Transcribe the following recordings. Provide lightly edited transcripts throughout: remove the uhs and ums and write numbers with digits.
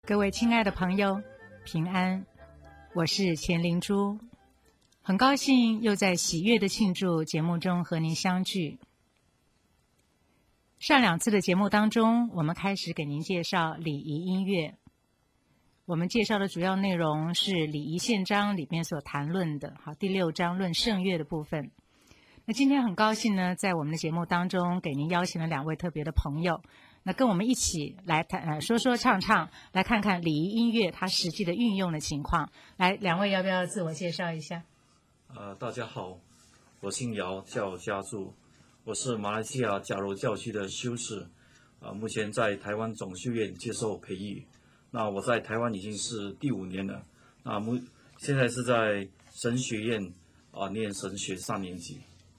各位亲爱的朋友，平安，我是钱灵珠，很高兴又在喜悦的庆祝节目中和您相聚。上2次的节目当中，我们开始给您介绍礼仪音乐。我们介绍的主要内容是礼仪宪章里面所谈论的，第6章论圣乐的部分。那今天很高兴呢，在我们的节目当中给您邀请了2位特别的朋友，那跟我们一起来说说唱唱，来看看礼仪音乐它实际的运用的情况。来，2位要不要自我介绍一下？ 大家好，我姓姚，叫家柱，我是马来西亚假柔教区的修士，目前在台湾总修院接受培育。那我在台湾已经是第5年了，现在是在神学院念神学3年级。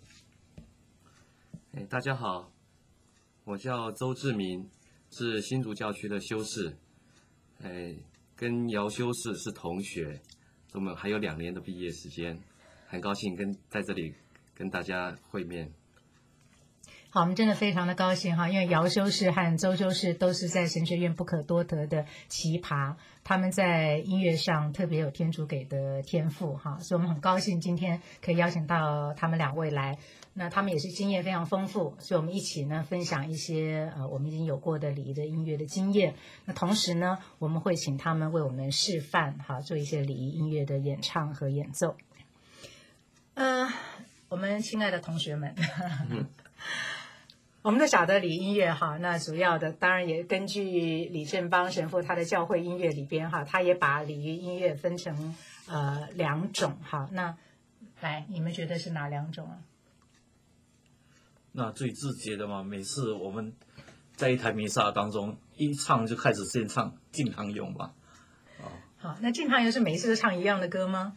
大家好，我叫周志明，是新竹教区的修士，跟姚修士是同学，我们还有2年的毕业时间，很高兴在这里跟大家会面。 好，我们真的非常的高兴哈，因为姚修士和周修士都是在神学院不可多得的奇葩，他们在音乐上特别有天主给的天赋哈，所以我们很高兴今天可以邀请到他们2位来。那他们也是经验非常丰富，所以我们一起呢分享一些我们已经有过的礼仪的音乐的经验。那同时呢，我们会请他们为我们示范做一些礼仪音乐的演唱和演奏。我们亲爱的同学们，我们都晓得礼仪音乐那主要的当然也根据李正邦神父他的教会音乐里边他也把礼仪音乐分成2种那来，你们觉得是哪2种啊？ 那最直接的嘛，每次我们在一台弥撒当中一唱就开始先唱敬堂咏嘛。 好，那敬堂咏是每一次都唱一样的歌吗？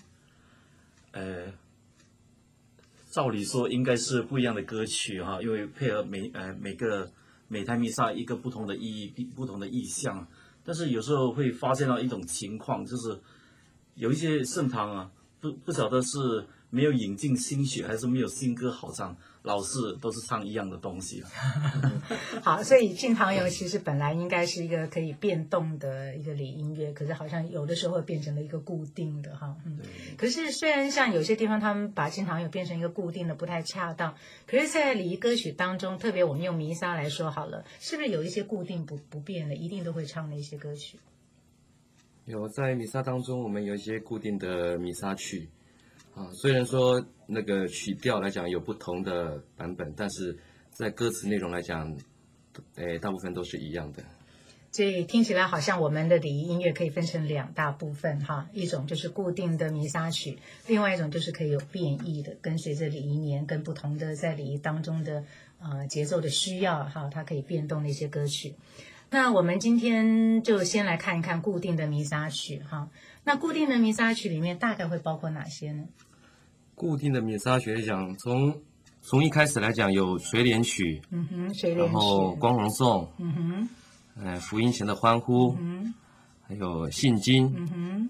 照理说应该是不一样的歌曲因为配合每台弥撒一个不同的意义、不同的意象。但是有时候会发现到一种情况，就是有一些圣堂不晓得是没有引进新血，还是没有新歌好唱，老是都是唱一样的东西。 好，所以敬堂咏其实本来应该是一个可以变动的一个礼音乐，可是好像有的时候会变成了一个固定的可是虽然像有些地方他们把敬堂咏变成一个固定的不太恰当，可是在礼仪歌曲当中，特别我们用弥撒来说好了，是不是有一些固定不变的，一定都会唱的一些歌曲？ 有，在弥撒当中我们有一些固定的弥撒曲虽然说那个曲调来讲有不同的版本，但是在歌词内容来讲大部分都是一样的。 所以听起来好像我们的礼仪音乐可以分成2大部分一种就是固定的弥撒曲，另外一种就是可以有变异的，跟随着礼仪年跟不同的在礼仪当中的节奏的需要它可以变动的一些歌曲。那我们今天就先来看一看固定的弥撒曲那固定的弥撒曲里面大概会包括哪些呢？ 固定的弥撒曲来讲，从一开始来讲有垂怜曲， 垂怜曲， 然后光荣颂，福音前的欢呼，还有信经，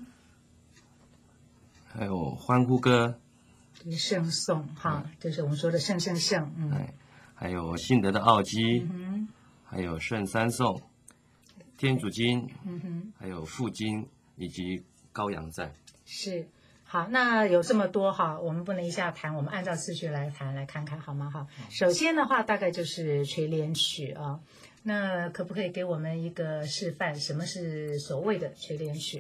还有欢呼歌， 圣颂就是我们说的圣， 还有信德的奥基，还有圣三颂，天主经，还有父经以及羔羊赞。 是。好，那有这么多我们不能一下谈，我们按照次序来谈，来看看好吗？首先的话大概就是垂怜曲那可不可以给我们一个示范，什么是所谓的垂怜曲？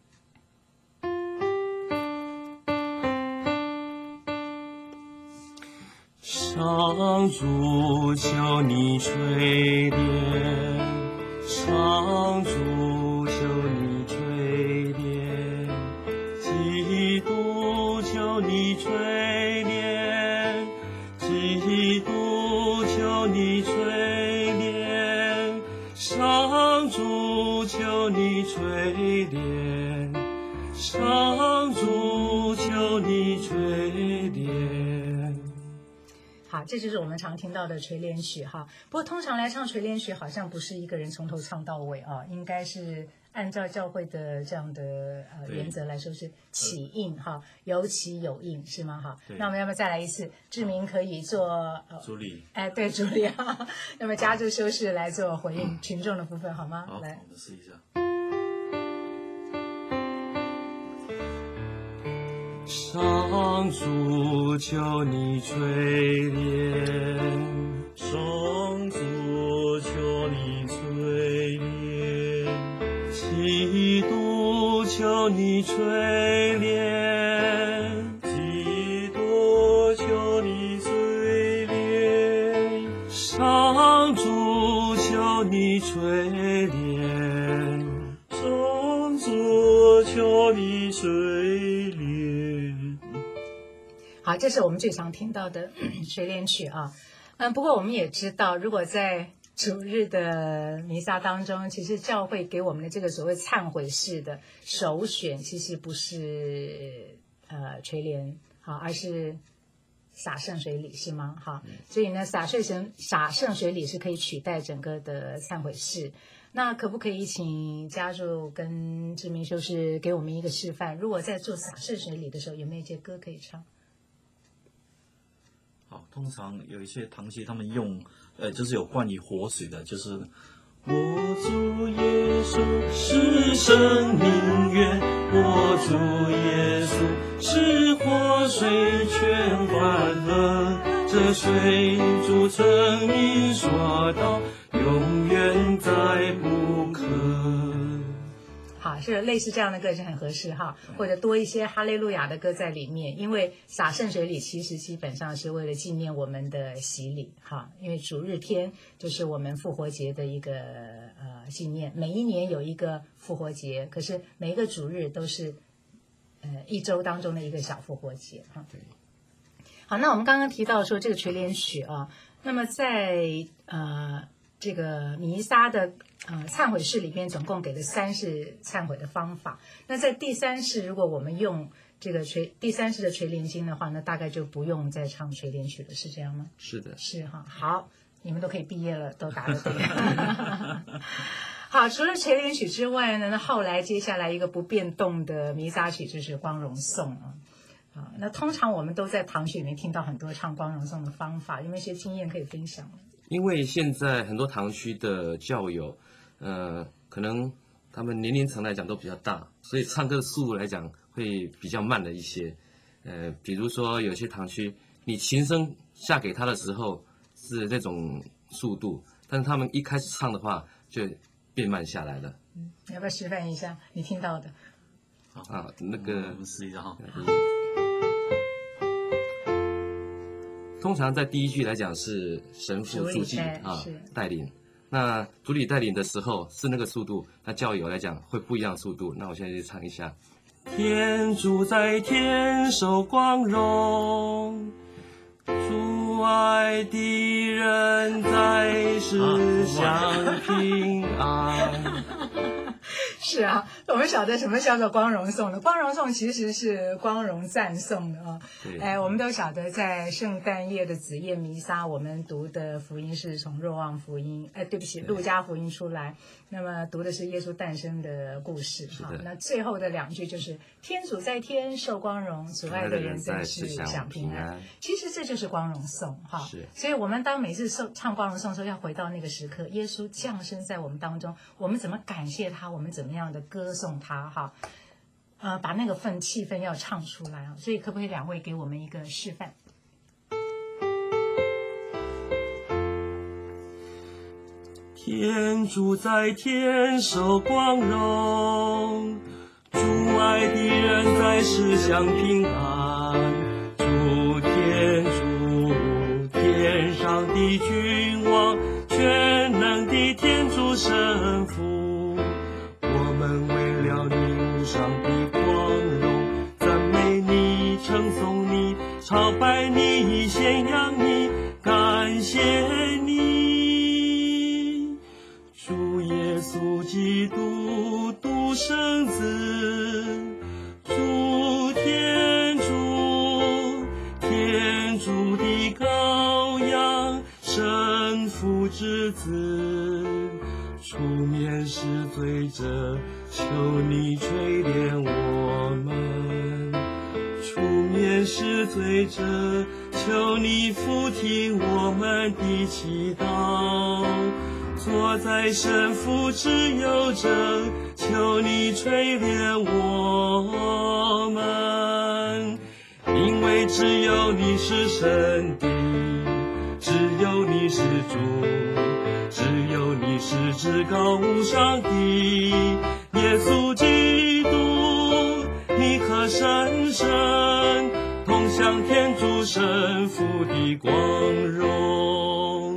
上主求你垂怜，上主求你垂怜，基督求你垂怜，基督求你垂怜，上主求你垂怜，上主求你垂怜。 好，这就是我们常听到的垂怜曲不过通常来唱垂怜曲好像不是一个人从头唱到尾应该是按照教会的这样的原则来说是起应有起有应是吗那我们要不要再来一次？志明可以做主理， 对，主理那么家柱修士来做回应群众的部分好吗？ 好， 来， 我们试一下。 上主求你垂怜， 上主求你垂怜， 基督求你垂怜， 基督求你垂怜， 上主求你垂怜， 上主求你垂怜。 好，这是我们最常听到的垂怜曲啊。不过我们也知道，如果在主日的弥撒当中，其实教会给我们的这个所谓忏悔式的首选，其实不是垂怜，好，而是洒圣水礼，是吗？好，所以呢，洒圣水礼是可以取代整个的忏悔式。那可不可以请家柱跟志明修士给我们一个示范？如果在做洒圣水礼的时候，有没有一些歌可以唱？ 好，通常有一些堂区他们用，就是有关于活水的，就是我主耶稣是生命源，我主耶稣是活水泉欢河，这水主证明说道，永远再不可。 好，是类似这样的歌是很合适哈，或者多一些哈利路亚的歌在里面，因为洒圣水礼其实基本上是为了纪念我们的洗礼哈，因为主日天就是我们复活节的一个纪念，每一年有一个复活节，可是每一个主日都是一周当中的一个小复活节哈。 对。 好，那我们刚刚提到说这个垂怜曲啊，那么在这个弥撒的忏悔式里边，总共给了3式忏悔的方法。那在第3式，如果我们用这个第3式的垂怜经的话，那大概就不用再唱垂怜曲了，是这样吗？ 是的， 是哈。好，你们都可以毕业了，都答得对。好，除了垂怜曲之外呢，那后来接下来一个不变动的弥撒曲就是光荣颂啊。那通常我们都在堂区里面听到很多唱光荣颂的方法，有没有一些经验可以分享？ 因为现在很多堂区的教友，可能他们年龄层来讲都比较大，所以唱歌的速度来讲会比较慢了一些。比如说有些堂区，你琴声下给他的时候是这种速度，但是他们一开始唱的话就变慢下来了。 要不要示范一下你听到的？ 啊，那个我们试一下哈。 通常在第一句来讲是神父助祭带领，那主礼带领的时候是那个速度，那教友来讲会不一样的速度。那我现在就唱一下：天主在天受光荣，主爱的人在世享平安。 是啊，我们晓得什么叫做光荣颂呢？光荣颂其实是光荣赞颂的啊。我们都晓得在圣诞夜的子夜弥撒，我们读的福音是从若望福音，路加福音出来，那么读的是耶稣诞生的故事哈。那最后的2句就是天主在天受光荣，主爱的人在世享平安。其实这就是光荣颂哈。所以我们当每次唱光荣颂的时候，要回到那个时刻，耶稣降生在我们当中，我们怎么感谢他，我们怎么样的歌颂他哈，把那个气氛要唱出来啊！所以可不可以2位给我们一个示范？ 天主在天受光荣，主爱的人在世享平安。主天上的君王，全能的天主圣父，我们为了你上的光荣，赞美你，称颂你，朝拜你，宣扬你，感谢你。主耶稣基督独生子，主天主的羔羊，圣父之子，出面是罪者，求你垂怜我们。出面是罪者，求你俯听我们的祈祷。坐在神父之右者，求你垂怜我们。 为只有你是神的，只有你是主，只有你是至高无上的耶稣基督，你和神圣同享天主圣父的光荣。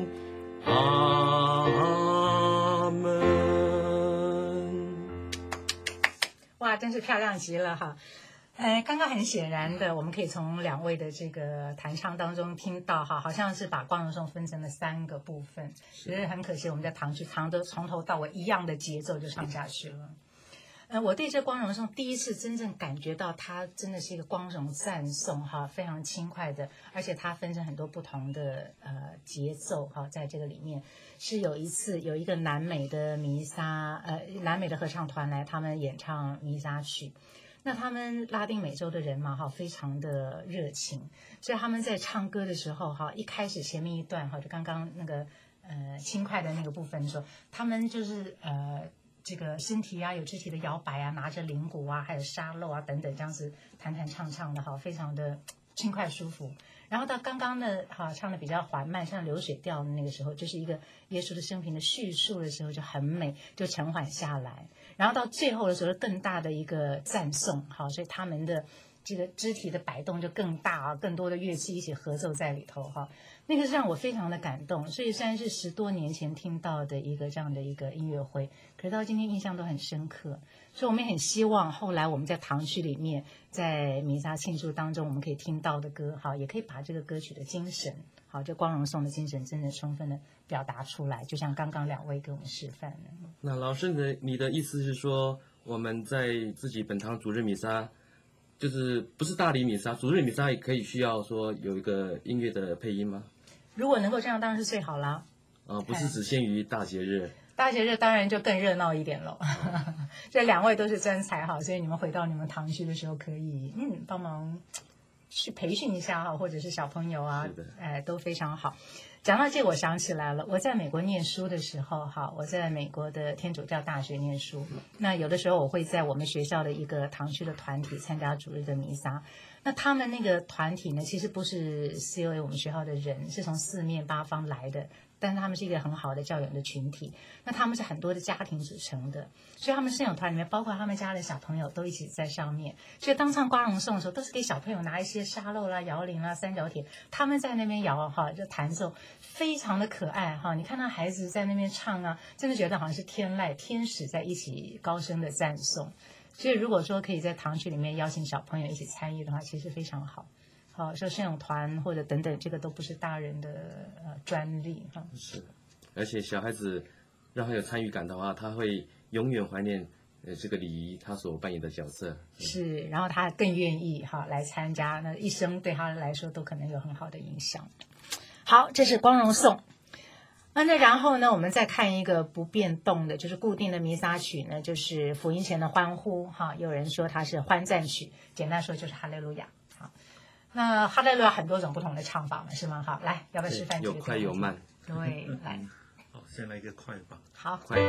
阿门。 哇，真是漂亮极了哈！刚刚很显然的，我们可以从两位的这个弹唱当中听到哈，好像是把光荣颂分成了3个部分，只是很可惜我们在堂区都从头到尾一样的节奏就唱下去了。我对这光荣颂第一次真正感觉到它真的是一个光荣赞颂哈，非常轻快的，而且它分成很多不同的节奏哈，在这个里面是有一次有一个南美的弥撒南美的合唱团来，他们演唱弥撒曲。那他们拉丁美洲的人嘛，哈，非常的热情，所以他们在唱歌的时候，哈，一开始前面一段，哈，就刚刚那个轻快的那个部分的时候，他们就是这个身体啊有肢体的摇摆啊，拿着铃鼓啊，还有沙漏啊等等，这样子弹弹唱唱的，哈，非常的轻快舒服。然后到刚刚的哈唱的比较缓慢，像流水调的那个时候，就是一个耶稣的生平的叙述的时候，就很美，就沉缓下来。然后到最后的时候，更大的一个赞颂，好，所以他们的这个肢体的摆动就更大啊，更多的乐器一起合奏在里头哈，那个是让我非常的感动。所以虽然是10多年前听到的一个这样的一个音乐会，可是到今天印象都很深刻。所以我们也很希望后来我们在堂区里面，在弥撒庆祝当中，我们可以听到的歌，好，也可以把这个歌曲的精神，好，就光荣颂的精神，真的充分的表达出来，就像刚刚2位给我们示范的。 那老师你的意思是说，我们在自己本堂主日弥撒，就是不是大礼弥撒，主日弥撒也可以需要说有一个音乐的配音吗？ 如果能够这样，当然是最好啦。 不是只限于大节日。 大节日当然就更热闹一点了。这2位都是专才哈，所以你们回到你们堂区的时候，可以帮忙去培训一下哈，或者是小朋友啊，都非常好。讲到这，我想起来了，我在美国念书的时候哈，我在美国的天主教大学念书，那有的时候我会在我们学校的一个堂区的团体参加主日的弥撒。那他们那个团体呢，其实不是 COA 我们学校的人，是从4面8方来的，但是他们是一个很好的教友的群体。那他们是很多的家庭组成的，所以他们圣友团里面包括他们家的小朋友都一起在上面。所以当唱光荣颂的时候，都是给小朋友拿一些沙漏啦、摇铃啦、三角铁，他们在那边摇哈，就弹奏，非常的可爱哈。你看那孩子在那边唱啊，真的觉得好像是天籁天使在一起高声的赞颂。所以如果说可以在堂区里面邀请小朋友一起参与的话，其实非常好。好，说圣友团或者等等，这个都不是大人的专利哈。 是，而且小孩子让他有参与感的话，他会永远怀念这个礼仪他所扮演的角色。 是，然后他更愿意哈来参加，那一生对他来说都可能有很好的影响。好，这是光荣颂。那然后呢，我们再看一个不变动的，就是固定的弥撒曲呢，就是福音前的欢呼哈。有人说它是欢赞曲，简单说就是哈利路亚。好，那哈利路亚很多种不同的唱法嘛，是吗？好，来，要不要示范几个？ 有快有慢。 对，来。 好，先来一个快吧。 好， 快。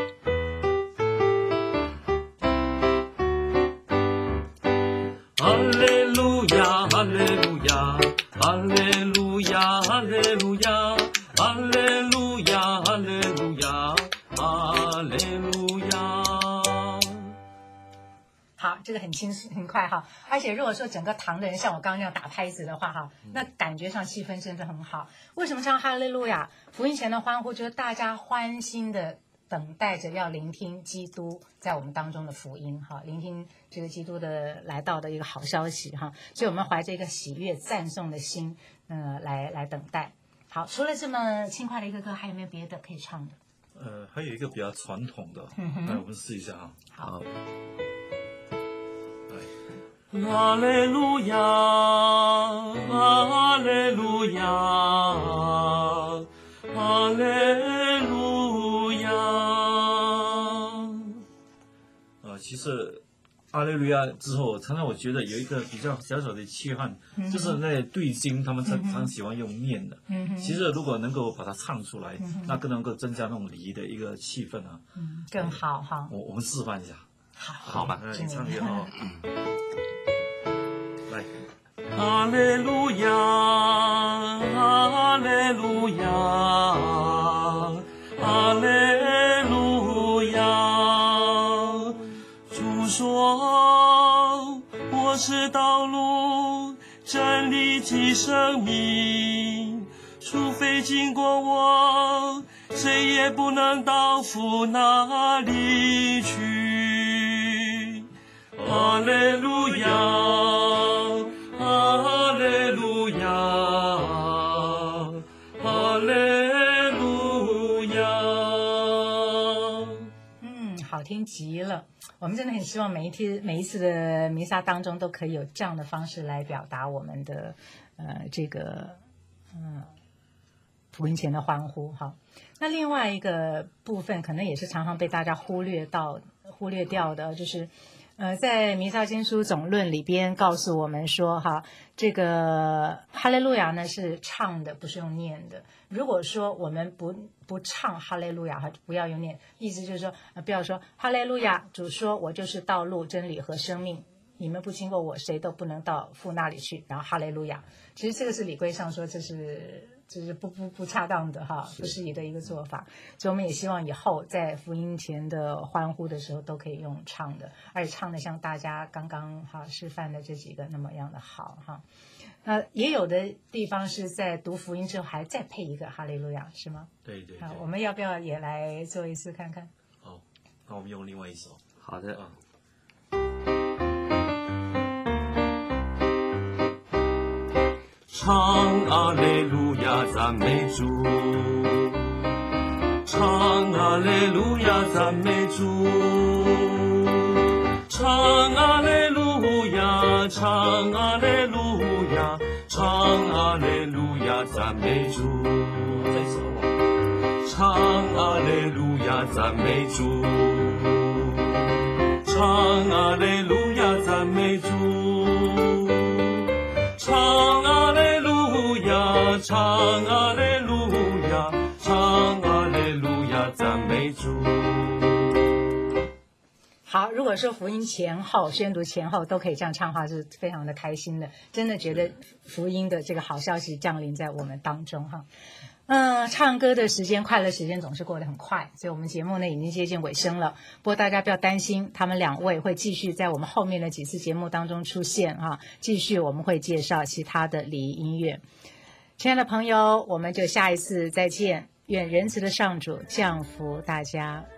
哈利路亚，哈利路亚，哈利路亚，哈利路亚。哈利路亚，哈利路亚，哈利路亚。 好，这个很轻松很快哈，而且如果说整个堂的人像我刚刚那样打拍子的话哈，那感觉上气氛真的很好。为什么唱哈利路亚？福音前的欢呼就是大家欢欣的等待着要聆听基督在我们当中的福音哈，聆听这个基督的来到的一个好消息哈，所以我们怀着一个喜悦赞颂的心，来等待。好，除了这么轻快的一个歌，还有没有别的可以唱的？ 还有一个比较传统的，来我们试一下啊。 好。 哈利路亚，哈利路亚，哈利路亚。 其实哈利路亚之后，常常我觉得有一个比较小小的缺憾，就是那对经他们常喜欢用念的。其实如果能够把它唱出来，那更能够增加那种礼仪的一个气氛啊。 更好哈。 我们示范一下。 好吧， 你唱一个哦。来。 哈利路亚，哈利路亚，哈利路亚。主说，我是道路、真理及生命，除非经过我，谁也不能到父那里去。哈利路亚，哈利路亚，哈利路亚。 好听极了。我们真的很希望每一次的弥撒当中都可以有这样的方式来表达我们的福音前的欢呼。好，那另外一个部分可能也是常常被大家忽略掉的，就是在弥撒经书总论里边告诉我们说，哈，这个哈利路亚呢是唱的，不是用念的。如果说我们不唱哈利路亚，不要用念，意思就是说，不要说哈利路亚，主说我就是道路、真理和生命，你们不经过我，谁都不能到父那里去。然后哈利路亚，其实这个是礼规上说这是不恰当的哈，不适宜的一个做法。所以我们也希望以后在福音前的欢呼的时候都可以用唱的，而且唱的像大家刚刚示范的这几个那么样的好哈。也有的地方是在读福音之后还再配一个哈利路亚，是吗？ 对对。 好，我们要不要也来做一次看看？ 好，那我们用另外一首。 好的。 唱阿肋路亚赞美主，唱阿肋路亚赞美主，唱阿肋路亚，唱阿肋路亚，唱阿肋路亚赞美主，唱阿肋路亚赞美主，唱阿肋路亚赞美主，唱阿肋路亚，唱阿肋路亚，唱阿肋路亚赞美主。 好，如果说福音前后宣读前后都可以这样唱的话，是非常的开心的，真的觉得福音的这个好消息降临在我们当中哈。唱歌的时间，快乐时间总是过得很快，所以我们节目呢已经接近尾声了。不过大家不要担心，他们两位会继续在我们后面的几次节目当中出现哈，继续我们会介绍其他的礼仪音乐。亲爱的朋友，我们就下一次再见，愿仁慈的上主降福大家。